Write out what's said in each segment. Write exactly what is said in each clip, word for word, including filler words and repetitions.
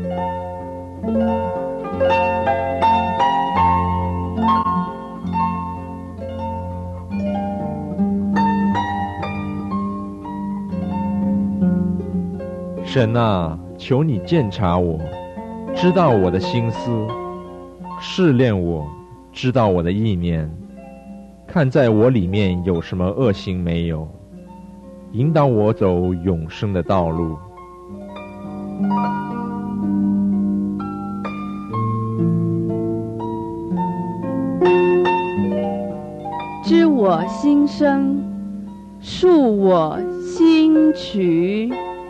神啊，求你鉴察我，知道我的心思，试炼我，知道我的意念，看在我里面有什么恶行没有，引导我走永生的道路。 知我心声，述我心曲。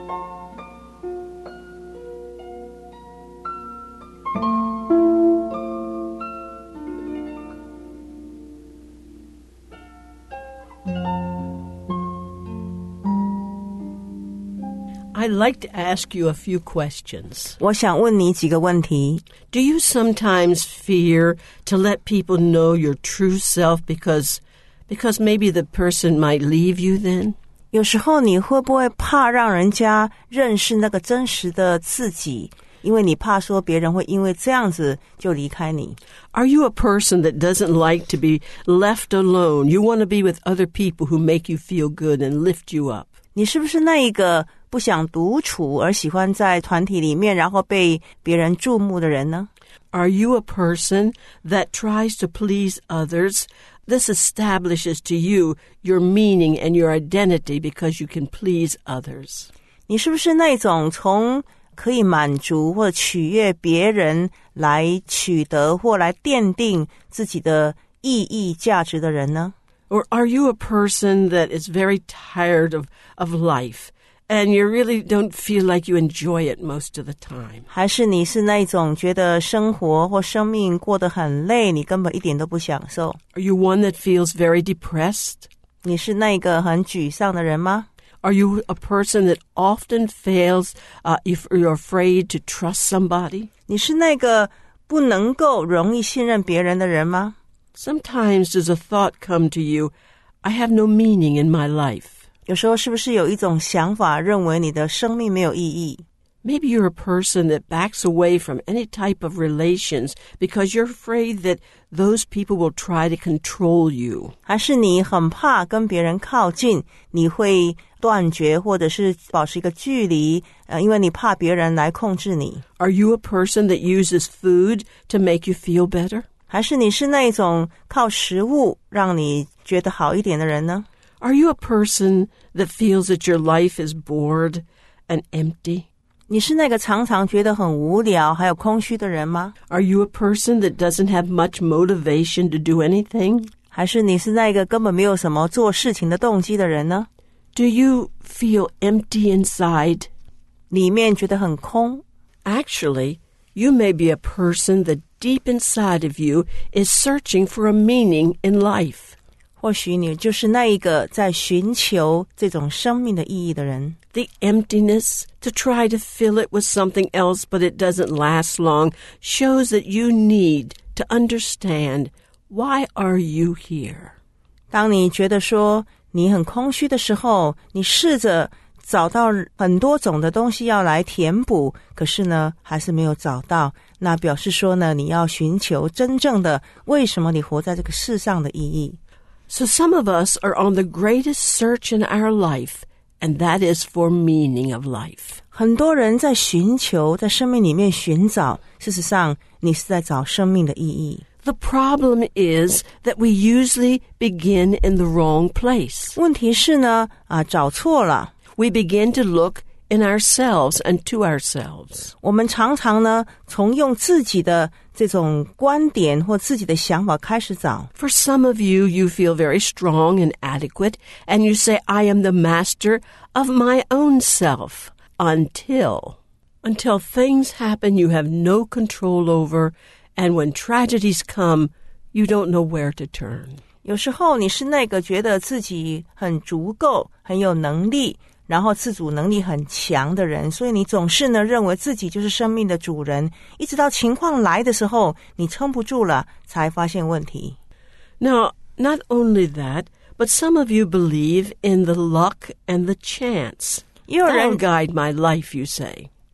I'd like to ask you a few questions. 我想问你几个问题。 Do you sometimes fear to let people know your true self because, because maybe the person might leave you then? 有时候你会不会怕让人家认识那个真实的自己？因为你怕说别人会因为这样子就离开你。 Are you a person that doesn't like to be left alone? You want to be with other people who make you feel good and lift you up. 你是不是那一个不想独处而喜欢在团体里面然后被别人注目的人呢？ Are you a person that tries to please others? This establishes to you your meaning and your identity because you can please others. 你是不是那种从可以满足或取悦别人来取得或来奠定自己的意义价值的人呢？ Or are you a person that is very tired of, of life and you really don't feel like you enjoy it most of the time? 还是你是那种觉得生活或生命过得很累，你根本一点都不享受？ Are you one that feels very depressed? 你是那个很沮丧的人吗？ Are you a person that often fails uh, if you're afraid to trust somebody? 你是那个不能够容易信任别人的人吗？ Sometimes does a thought come to you, I have no meaning in my life. 有时候是不是有一种想法认为你的生命没有意义？ Maybe you're a person that backs away from any type of relations because you're afraid that those people will try to control you. 还是你很怕跟别人靠近，你会断绝或者是保持一个距离，呃，因为你怕别人来控制你。 Are you a person that uses food to make you feel better? 还是你是那种靠食物让你觉得好一点的人呢？ Are you a person that feels that your life is bored and empty? 你是那个常常觉得很無聊还有空虛的人嗎？ Are you a person that doesn't have much motivation to do anything? 還是你是那個根本沒有什麼做事情的動機的人呢？ Do you feel empty inside? 裡面覺得很空。 Actually, you may be a person that deep inside of you is searching for a meaning in life. 或許你就是那一個在尋求這種生命的意義的人。 The emptiness, to try to fill it with something else but it doesn't last long, shows that you need to understand, why are you here? 當你覺得說你很空虛的時候，你試着找到很多種的東西要來填補，可是呢還是沒有找到，那表示說呢你要尋求真正的為什麼你活在這個世上的意義。 So some of us are on the greatest search in our life, and that is for meaning of life. 很多人在尋求，在生命裡面尋找，事實上你是在找生命的意義。 The problem is that we usually begin in the wrong place. 問題是呢，啊，找錯了。 We begin to look in ourselves and to ourselves. 我們常常呢，從用自己的這種觀點或自己的想法開始找。 For some of you, you feel very strong and adequate, and you say, I am the master of my own self, until, until things happen you have no control over, and when tragedies come, you don't know where to turn. 有時候你是那個覺得自己很足夠，很有能力，然後自主能力很強的人，所以你總是呢認為自己就是生命的主人，一直到情況來的時候，你撐不住了，才發現問題。 Now, not only that, but some of you believe in the luck and the chance. 也有人 That'll guide my life, you say.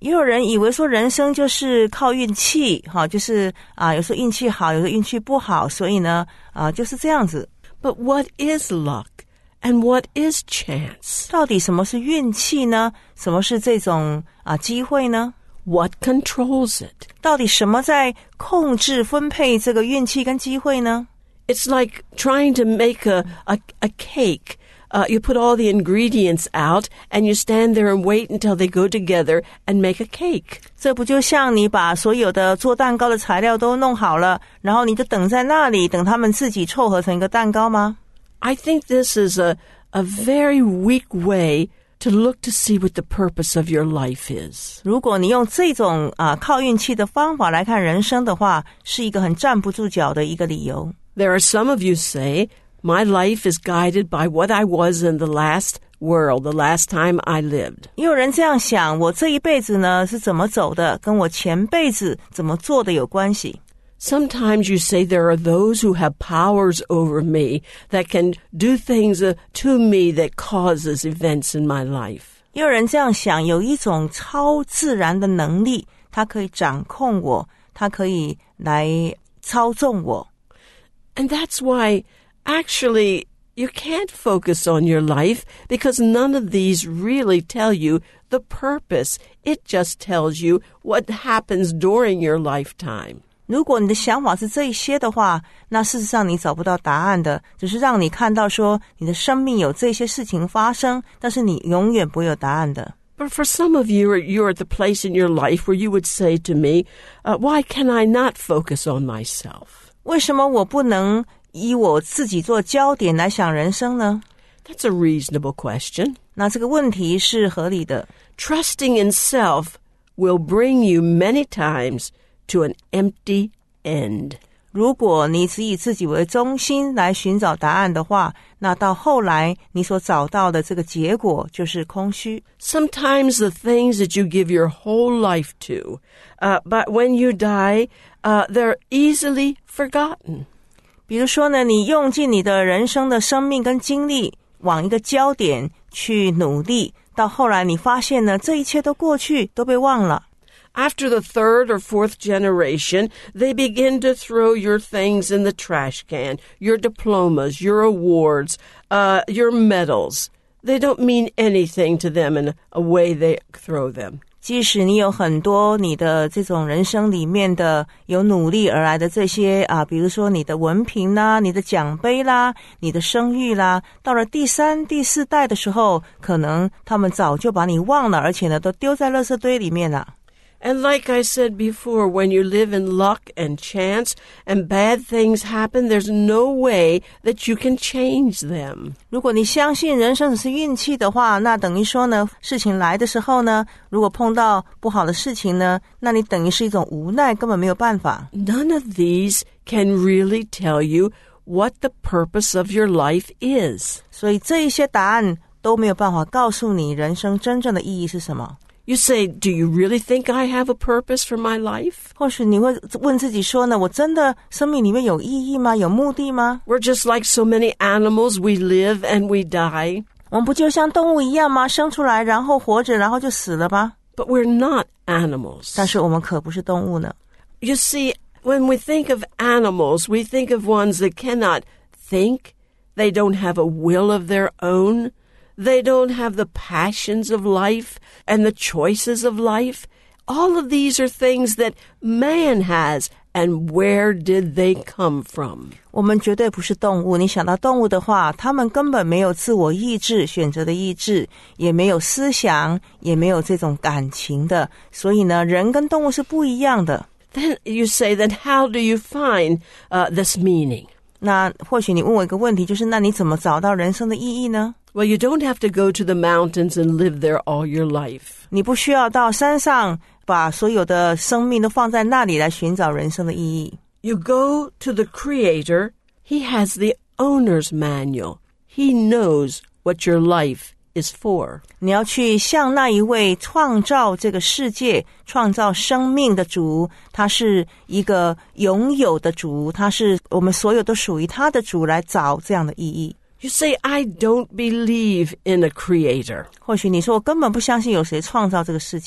也有人以为说人生就是靠运气，哈，就是啊，有时候运气好，有时候运气不好，所以呢，啊，就是这样子。 But what is luck? And what is chance? 到底什么是运气呢？什么是这种啊机会呢？ What controls it? 到底什么在控制分配这个运气跟机会呢？ It's like trying to make a, a, a cake. Uh, you put all the ingredients out and you stand there and wait until they go together and make a cake. 这不就像你把所有的做蛋糕的材料都弄好了，然后你就等在那里，等他们自己凑合成一个蛋糕吗？ I think this is a, a very weak way to look to see what the purpose of your life is. 如果你用这种啊靠运气的方法来看人生的话，是一个很站不住脚的一个理由。 There are some of you say, my life is guided by what I was in the last world, the last time I lived. 也有人这样想，我这一辈子呢是怎么走的，跟我前辈子怎么做的有关系。 Sometimes you say there are those who have powers over me that can do things uh, to me that causes events in my life. 也有人这样想，有一种超自然的能力，它可以掌控我，它可以来操纵我。 And that's why, actually, you can't focus on your life because none of these really tell you the purpose. It just tells you what happens during your lifetime. 如果你的想法是这一些的话，那事实上你找不到答案的，只是让你看到说你的生命有这些事情发生，但是你永远不会有答案的。 But for some of you, you're at the place in your life where you would say to me, uh, why can I not focus on myself? 为什么我不能以我自己做焦点来想人生呢？ That's a reasonable question. 那这个问题是合理的。 Trusting in self will bring you many times to an empty end. 如果你只以自己为中心来寻找答案的话，那到后来你所找到的这个结果就是空虚。 Sometimes the things that you give your whole life to, uh, but when you die, uh, they're easily forgotten. 比如说呢，你用尽你的人生的生命跟精力往一个焦点去努力，到后来你发现呢，这一切都过去，都被忘了。 After the third or fourth generation, they begin to throw your things in the trash can, your diplomas, your awards, uh, your medals. They don't mean anything to them in a way they throw them. 即使你有很多你的这种人生里面的有努力而来的这些啊，比如说你的文凭啦、你的奖杯啦、你的声誉啦，到了第三、第四代的时候，可能他们早就把你忘了，而且呢，都丢在垃圾堆里面了。 And like I said before, when you live in luck and chance and bad things happen, there's no way that you can change them. 如果你相信人生只是运气的话，那等于说呢，事情来的时候呢，如果碰到不好的事情呢，那你等于是一种无奈，根本没有办法。 None of these can really tell you what the purpose of your life is. 所以这一些答案都没有办法告诉你人生真正的意义是什么。 You say, do you really think I have a purpose for my life? 或许你会问自己说呢，我真的生命里面有意义吗？有目的吗？ We're just like so many animals. We live and we die. 我们不就像动物一样吗？生出来，然后活着，然后就死了吗？ But we're not animals. 但是我们可不是动物呢。 You see, when we think of animals, we think of ones that cannot think. They don't have a will of their own. They don't have the passions of life and the choices of life. All of these are things that man has, and where did they come from? 我们绝对不是动物。你想到动物的话，他们根本没有自我意志、选择的意志，也没有思想，也没有这种感情的。所以呢，人跟动物是不一样的。 Then you say, then how do you find uh, this meaning? 那或许你问我一个问题，就是那你怎么找到人生的意义呢？ Well, you don't have to go to the mountains and live there all your life. 你不需要到山上把所有的生命都放在那里来寻找人生的意义。 You go to the Creator. He has the owner's manual. He knows what your life is for. 你要去向那一位创造这个世界、创造生命的主，他是一个拥有的主，他是我们所有都属于他的主，来找这样的意义。 You say, I don't believe in a creator. 或许你说我根本不相信有谁创造这个世界。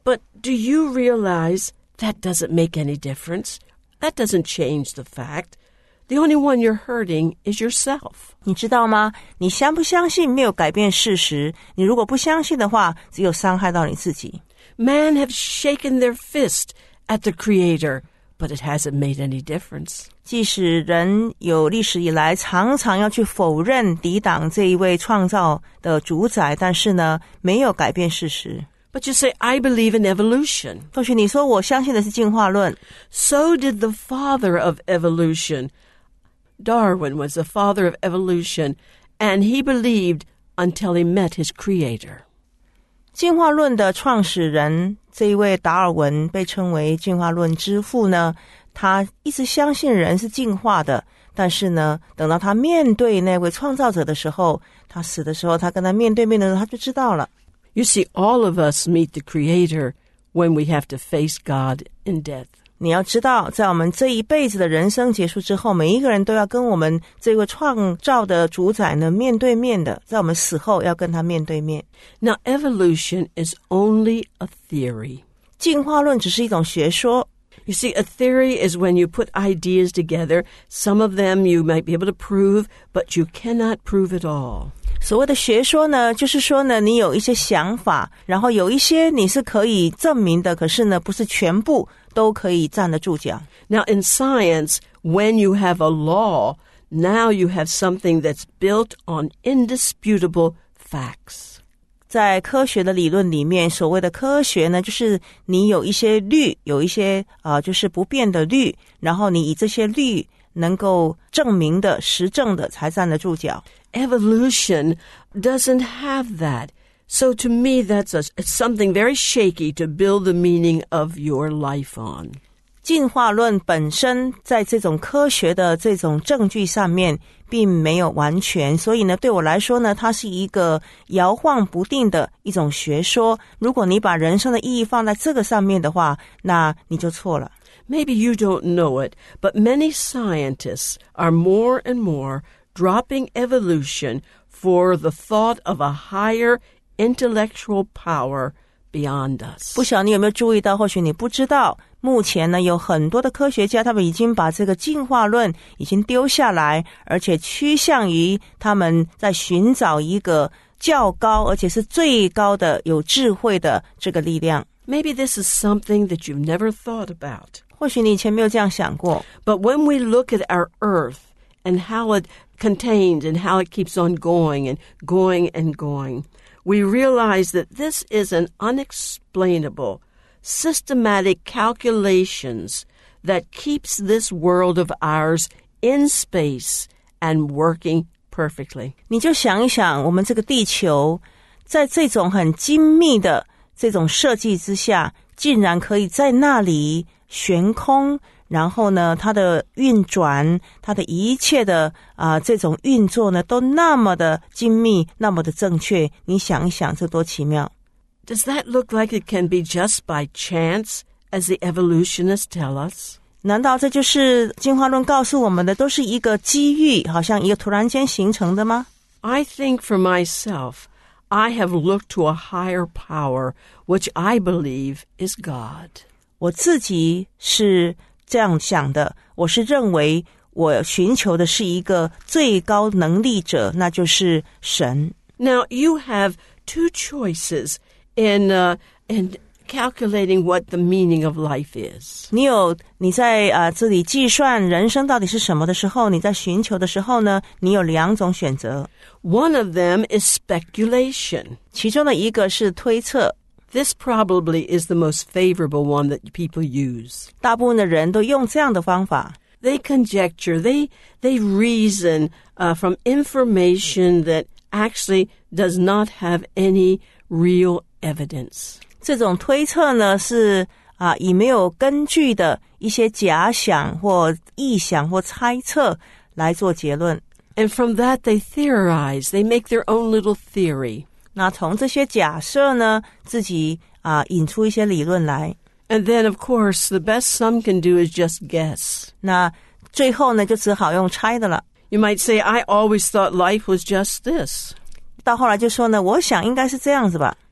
But do you realize that doesn't make any difference? That doesn't change the fact. The only one you're hurting is yourself. 你知道吗？你相不相信没有改变事实，你如果不相信的话，只有伤害到你自己。 Man have shaken their fist at the Creator, but it hasn't made any difference. 即使人有历史以来常常要去否认抵挡这一位创造的主宰，但是呢，没有改变事实。 But you say, I believe in evolution. 或许你说我相信的是进化论。 So did the father of evolution. Darwin was the father of evolution, and he believed until he met his creator. 进化论的创始人这一位达尔文被称为进化论之父呢，他一直相信人是进化的，但是呢，等到他面对那位创造者的时候，他死的时候，他跟他面对面的时候，他就知道了。 You see, all of us meet the Creator when we have to face God in death. 你要知道，在我们这一辈子的人生结束之后，每一个人都要跟我们这位创造的主宰呢面对面的，在我们死后要跟他面对面。 Now, evolution is only a theory. 进化论只是一种学说。 You see, a theory is when you put ideas together. Some of them you might be able to prove, but you cannot prove it all. 所谓的学说呢，就是说呢，你有一些想法，然后有一些你是可以证明的，可是呢，不是全部都可以站得住脚。 Now, in science, when you have a law, now you have something that's built on indisputable facts. 在科学的理论里面，所谓的科学呢，就是你有一些律，有一些啊、呃，就是不变的律，然后你以这些律能够证明的、实证的，才站得住脚。 Evolution doesn't have that. So to me, that's a, it's something very shaky to build the meaning of your life on. 进化论本身在这种科学的这种证据上面并没有完全，所以呢，对我来说呢，它是一个摇晃不定的一种学说。如果你把人生的意义放在这个上面的话，那你就错了。 Maybe you don't know it, but many scientists are more and more dropping evolution for the thought of a higher intellectual power beyond us. 不晓得你有没有注意到，或许你不知道，目前呢有很多的科学家，他们已经把这个进化论已经丢下来，而且趋向于他们在寻找一个较高而且是最高的有智慧的这个力量。 Maybe this is something that you've never thought about. 或许你以前没有这样想过。 But when we look at our earth and how it contains and how it keeps on going and going and going, we realize that this is an unexplainable, systematic calculations that keeps this world of ours in space and working perfectly. 你就想一想，我们这个地球在这种很精密的这种设计之下，竟然可以在那里悬空，然后呢，它的运转，它的一切的啊、呃、这种运作呢，都那么的精密，那么的正确。你想一想，这多奇妙！ Does that look like it can be just by chance, as the evolutionists tell us? 难道这就是进化论告诉我们的，都是一个机遇，好像一个突然间形成的吗？ I think for myself, I have looked to a higher power, which I believe is God. 我自己是这样想的，我是认为我寻求的是一个最高能力者，那就是神。 Now, you have two choices in, uh, in calculating what the meaning of life is. 你有你在啊、呃、这里计算人生到底是什么的时候，你在寻求的时候呢，你有两种选择。 One of them is speculation. 其中的一个是推测。 This probably is the most favorable one that people use. 大部分的人都用这样的方法。 They conjecture, they, they reason uh, from information that actually does not have any real evidence. 这种推测呢，是啊、呃、以没有根据的一些假想或臆想或猜测来做结论。 And from that they theorize, they make their own little theory. 那从这些假设呢，自己啊、呃、引出一些理论来。 And then, of course, the best some can do is just guess. 那最后呢，就只好用猜的了。 You might say, I always thought life was just this. 到后来就说呢，我想应该是这样子吧。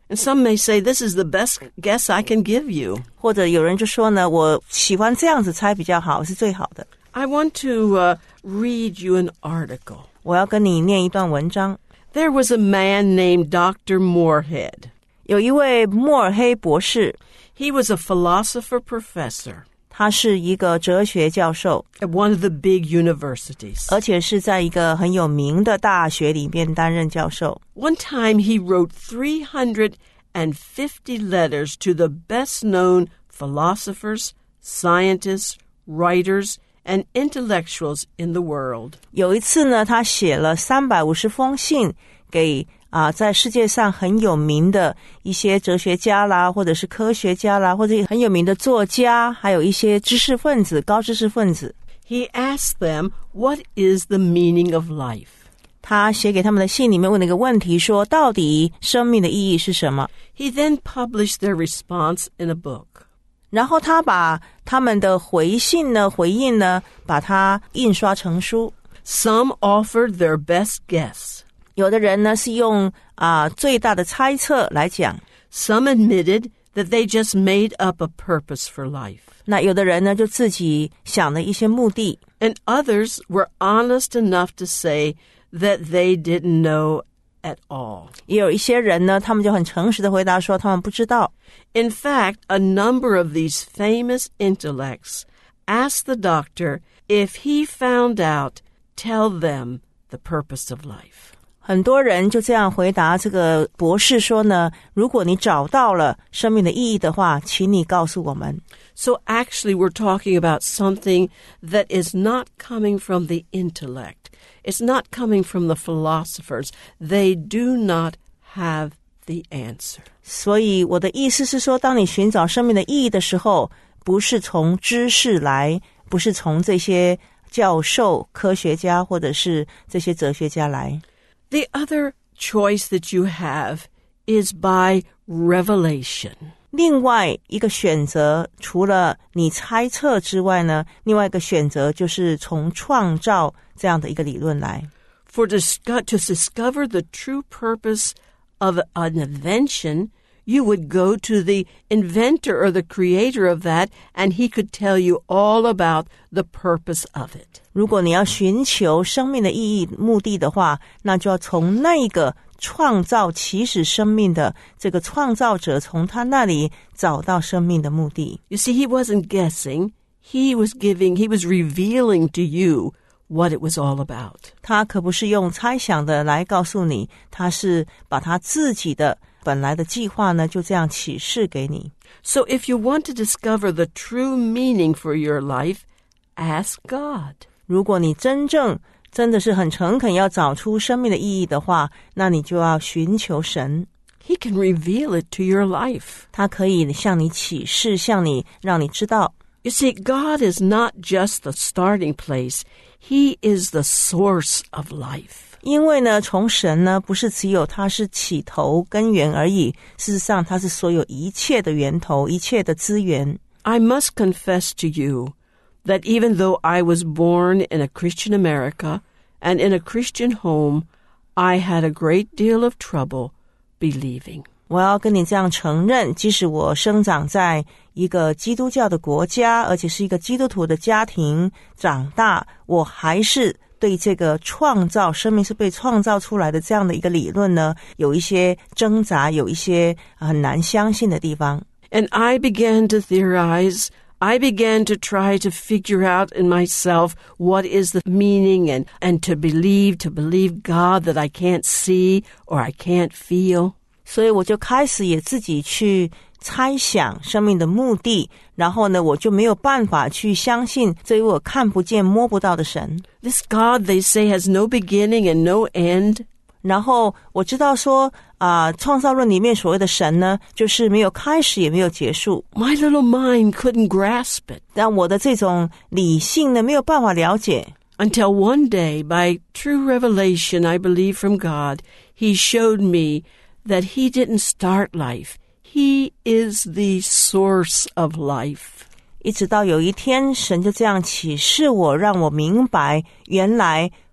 And some may say, this is the best guess I can give you. 或者有人就说呢，我喜欢这样子猜比较好，是最好的。 I want to uh, read you an article. 我要跟你念一段文章。 There was a man named Doctor Moorhead. 有一位莫尔黑博士， He was a philosopher professor 他是一个哲学教授， at one of the big universities. 而且是在一个很有名的大学里面担任教授。 One time he wrote three hundred fifty letters to the best-known philosophers, scientists, writers, and intellectuals in the world. 有一次呢，他写了三百五十封信给啊，在世界上很有名的一些哲学家啦，或者是科学家啦，或者很有名的作家，还有一些知识分子、高知识分子。 He asked them, what is the meaning of life? 他写给他们的信里面问了一个问题，说到底生命的意义是什么？ He then published their response in a book. 然后他把他们的回信呢、回应呢，把它印刷成书。 Some offered their best guess. 有的人呢是用啊、呃、最大的猜测来讲， Some admitted that they just made up a purpose for life. 那有的人呢就自己想了一些目的， And others were honest enough to say that they didn't know at all. 也有一些人呢，他们就很诚实的回答说他们不知道。 In fact, a number of these famous intellects asked the doctor if he found out, tell them the purpose of life. 很多人就这样回答这个博士说呢，如果你找到了生命的意义的话，请你告诉我们。 So actually we're talking about something that is not coming from the intellect. It's not coming from the philosophers. They do not have the answer. 所以我的意思是说，当你寻找生命的意义的时候，不是从知识来，不是从这些教授、科学家或者是这些哲学家来。 The other choice that you have is by revelation. 另外一个选择，除了你猜测之外呢，另外一个选择就是从创造这样的一个理论来。 For to, to discover the true purpose of an invention, you would go to the inventor or the creator of that, and he could tell you all about the purpose of it. 如果你要寻求生命的意义、目的的话，那就要从那个创造起始生命的这个创造者，从他那里找到生命的目的。 You see, he wasn't guessing. He was giving, he was revealing to you what it was all about. 他可不是用猜想的来告诉你，他是把他自己的本来的计划呢，就这样启示给你。 So if you want to discover the true meaning for your life, ask God. 如果你真正真的是很诚恳要找出生命的意义的话，那你就要寻求神。 He can reveal it to your life. 他可以向你启示，向你让你知道。 You see, God is not just the starting place. He is the source of life. 因为呢，从神呢，不是只有他是起头根源而已，事实上他是所有一切的源头，一切的资源。 I must confess to you that even though I was born in a Christian America and in a Christian home, I had a great deal of trouble believing. 我要跟你这样承认，即使我生长在一个基督教的国家，而且是一个基督徒的家庭长大，我还是对这个创造生命是被创造出来的这样的一个理论呢，有一些挣扎，有一些很难相信的地方。 And I began to theorize. I began to try to figure out in myself what is the meaning and, and to believe, to believe God that I can't see or I can't feel. 所以我就开始也自己去猜想生命的目的，然后呢，我就没有办法去相信这位我看不见摸不到的神。 This God, they say, has no beginning and no end. 然后我知道说啊、呃，创造论里面所谓的神呢，就是没有开始也没有结束。 My little mind couldn't grasp it. 但我的这种理性呢，没有办法了解。 Until one day, by true revelation, I believe from God, He showed me that He didn't start life. He is the source of life. 一直到有一天，神就这样启示我，让我明白，原来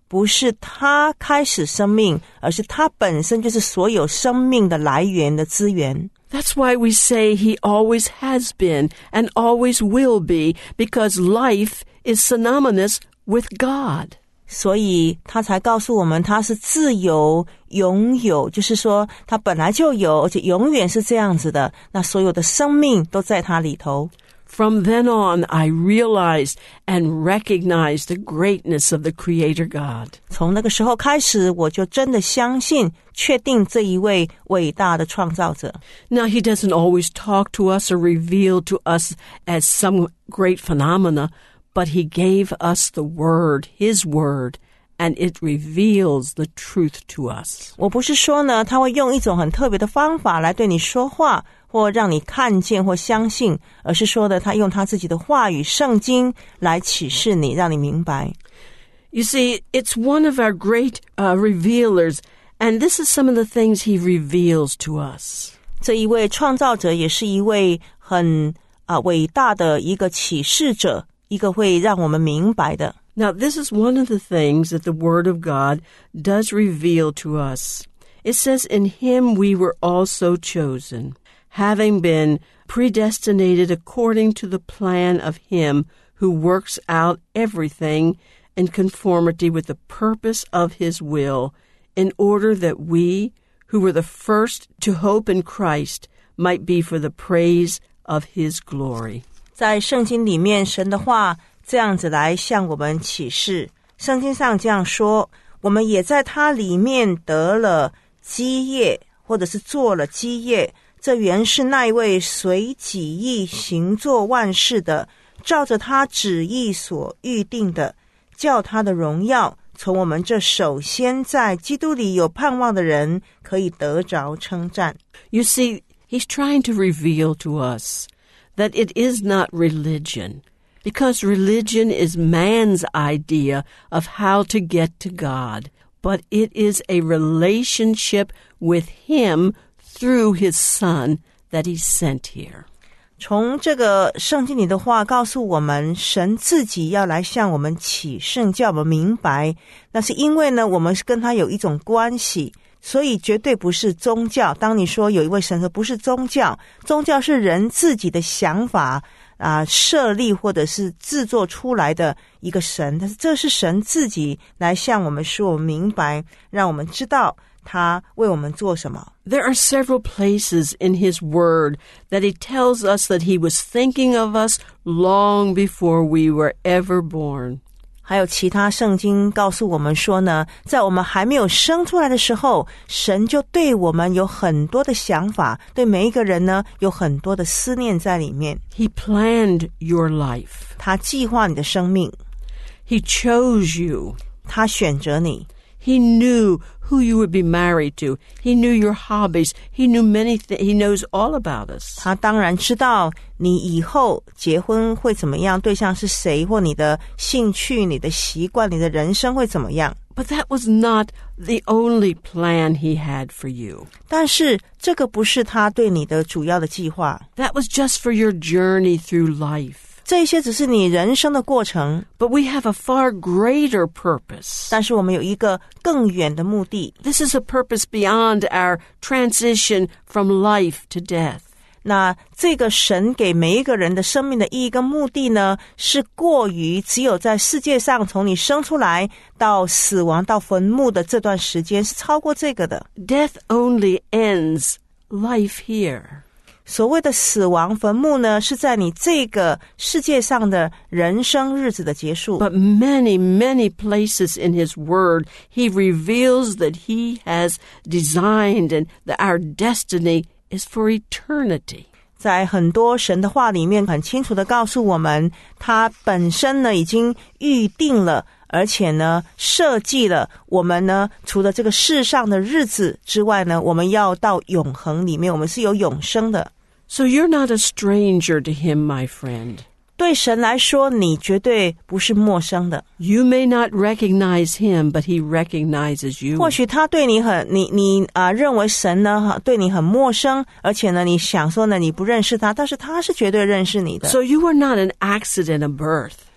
不是他开始生命，而是他本身就是所有生命的来源的资源。 That's why we say he always has been and always will be, because life is synonymous with God. 所以他才告诉我们他是自由拥有，就是说他本来就有，而且永远是这样子的，那所有的生命都在他里头。 From then on, I realized and recognized the greatness of the Creator God. 从那个时候开始，我就真的相信确定这一位伟大的创造者。 Now, he doesn't always talk to us or reveal to us as some great phenomena, but he gave us the Word, his Word, and it reveals the truth to us. 我不是说呢他会用一种很特别的方法来对你说话，或让你看见或相信，而是说的他用他自己的话语圣经来启示你，让你明白。 You see, it's one of our great uh, revealers, and this is some of the things he reveals to us. 这一位创造者也是一位很、呃、伟大的一个启示者，一个会让我们明白的。 Now, this is one of the things that the Word of God does reveal to us. It says, in him we were also chosen, having been predestinated according to the plan of him who works out everything in conformity with the purpose of his will, in order that we, who were the first to hope in Christ, might be for the praise of his glory. 在圣经里面，神的话这样子来向我们启示。圣经上这样说，我们也在他里面得了基业，或者是做了基业，这原是那一位随己意行作万事的，照着他旨意所预定的，叫他的荣耀从我们这首先在基督里有盼望的人可以得着称赞。 You see, he's trying to reveal to us that it is not religion, because religion is man's idea of how to get to God, but it is a relationship with him through his Son that he sent here. 从这个圣经里的话告诉我们，神自己要来向我们启示，叫我们明白，那是因为呢我们是跟他有一种关系，所以绝对不是宗教。当你说有一位神，不是宗教，宗教是人自己的想法啊，设立或者是制作出来的一个神，但是这是神自己来向我们说，我们明白，让我们知道他为我们做什么。 There are several places in his word that he tells us that he was thinking of us long before we were ever born. 还有其他圣经告诉我们说呢，在我们还没有生出来的时候，神就对我们有很多的想法，对每一个人呢有很多的思念在里面。 He planned your life. 他计划你的生命， He chose you. 他选择你， He knew who you would be married to. He knew your hobbies. He knew many things. He knows all about us. 他当然知道你以后结婚会怎么样，对象是谁，或你的兴趣、你的习惯、你的人生会怎么样。 But that was not the only plan he had for you. 但是这个不是他对你的主要的计划， That was just for your journey through life. 这些只是你人生的过程， But we have a far greater purpose. 但是我们有一个更远的目的。 This is a purpose beyond our transition from life to death. 那这个神给每一个人的生命的意义跟目的呢，是过于只有在世界上从你生出来到死亡到坟墓的这段时间，是超过这个的。 Death only ends life here. 所谓的死亡坟墓呢，是在你这个世界上的人生日子的结束。 But many, many places in his word, he reveals that he has designed and that our destiny is for eternity. 在很多神的话里面很清楚的告诉我们，他本身呢已经预定了，而且呢设计了我们呢除了这个世上的日子之外呢，我们要到永恒里面，我们是有永生的。 So you're not a stranger to him, my friend. 对神来说，你绝对不是陌生的。 You may not recognize him, but he recognizes you. 或许他对你很，你你啊、呃、认为神呢对你很陌生，而且呢你想说呢你不认识他，但是他是绝对认识你的。 So you are not an accident of birth.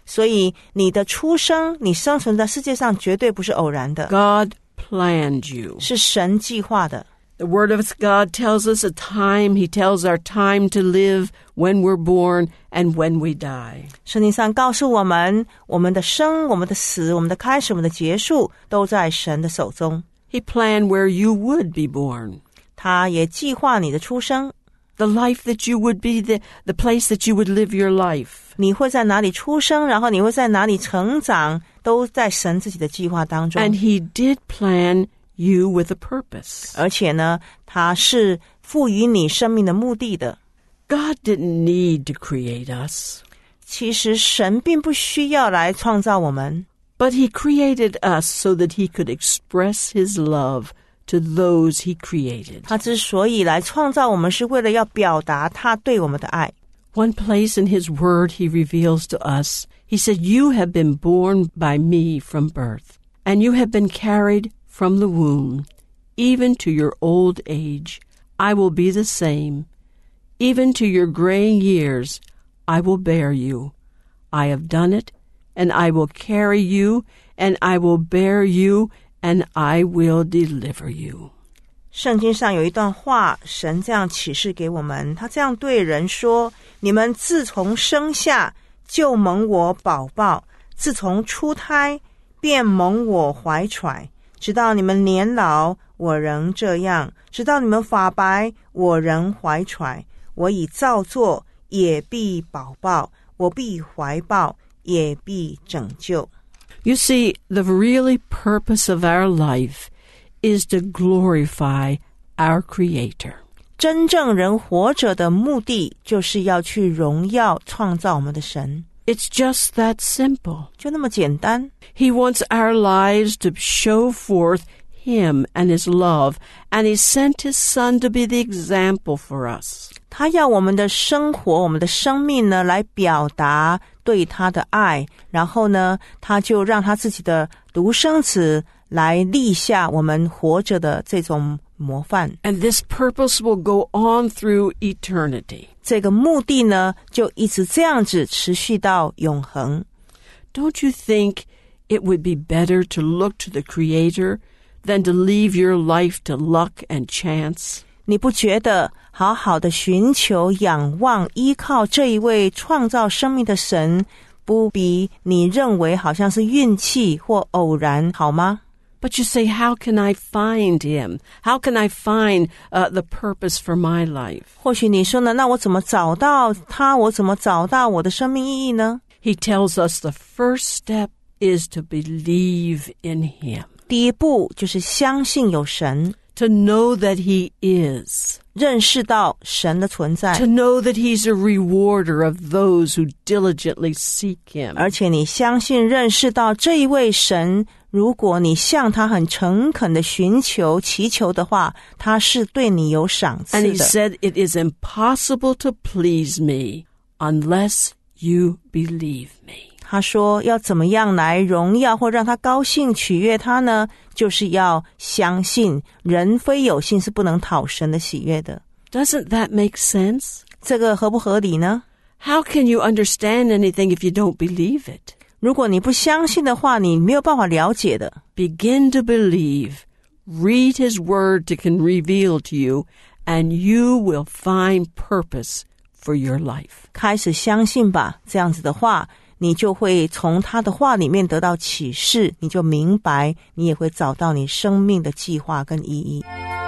所以你的出生，你生存在世界上绝对不是偶然的， God planned you. 是神计划的。 The Word of God tells us a time. He tells our time to live, when we're born, and when we die. 圣经上告诉我们，我们的生、我们的死、我们的开始、我们的结束，都在神的手中。 He planned where you would be born. 他也计划你的出生， The life that you would be, the, the place that you would live your life. 你会在哪里出生，然后你会在哪里成长，都在神自己的计划当中。 And He did plan you with a purpose. 而且呢，他是赋予你生命的目的的。 God didn't need to create us, 其实神并不需要来创造我们， but He created us so that He could express His love to those He created. 他之所以来创造我们，是为了要表达他对我们的爱。 One place in His Word He reveals to us, He said, "You have been born by me from birth, and you have been carried from the womb, even to your old age, I will be the same. Even to your graying years, I will bear you. I have done it, and I will carry you, and I will bear you, and I will deliver you." 圣经上有一段话，神这样启示给我们，他这样对人说：你们自从生下就蒙我保抱，自从出胎便蒙我怀揣，直到你们年老，我仍这样；直到你们发白，我仍怀揣。我已造作，也必保抱；我必怀抱，也必拯救。 You see, the really purpose of our life is to glorify our Creator. 真正人活着的目的，就是要去荣耀创造我们的神。 It's just that simple. 就那么简单。 He wants our lives to show forth Him and His love, and He sent His Son to be the example for us. 他要我们的生活，我们的生命呢，来表达对他的爱，然后呢，他就让他自己的独生子来立下我们活着的这种模范。 And this purpose will go on through eternity. 这个目的呢，就一直这样子持续到永恒。 Don't you think it would be better to look to the Creator than to leave your life to luck and chance? 你不觉得好好的寻求、仰望、依靠这一位创造生命的神，不比你认为好像是运气或偶然好吗？ But you say, how can I find Him? How can I find uh, the purpose for my life? 或许你说呢，那我怎么找到他？我怎么找到我的生命意义呢？ He tells us the first step is to believe in Him. 第一步就是相信有神， To know that He is. 认识到神的存在， To know that He's a rewarder of those who diligently seek Him. 而且你相信认识到这一位神，如果你向他很诚恳的寻求祈求的话，他是对你有赏赐 And He 的。 said, "It is impossible to please me unless you believe me." 他说要怎么样来荣耀或让他高兴取悦他呢？就是要相信，人非有信是不能讨神的喜悦的。 Doesn't that make sense? 这个合不合理呢？ How can you understand anything if you don't believe it? 如果你不相信的话，你没有办法了解的。 Begin to believe. Read His Word to can reveal to you, and you will find purpose for your life. 开始相信吧，这样子的话，你就会从他的话里面得到启示，你就明白，你也会找到你生命的计划跟意义。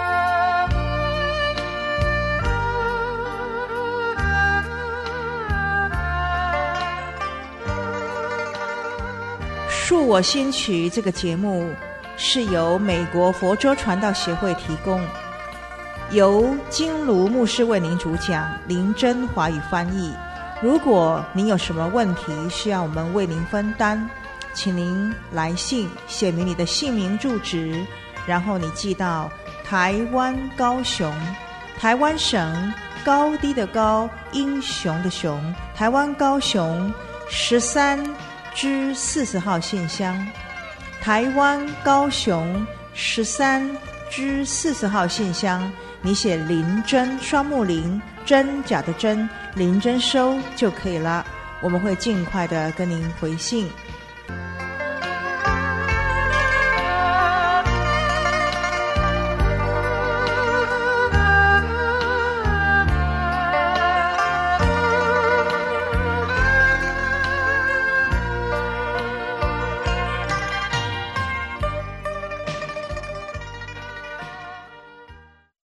恕我心曲这个节目是由美国佛州传道协会提供，由金卢牧师为您主讲，林真华语翻译。如果您有什么问题需要我们为您分担，请您来信写明你的姓名住址，然后你寄到台湾高雄，台湾省高低的高，英雄的雄，台湾高雄十三之四十号信箱，台湾高雄十三之四十号信箱，你写林真双木林真假的真林真收就可以了。 我们会尽快的跟您回信。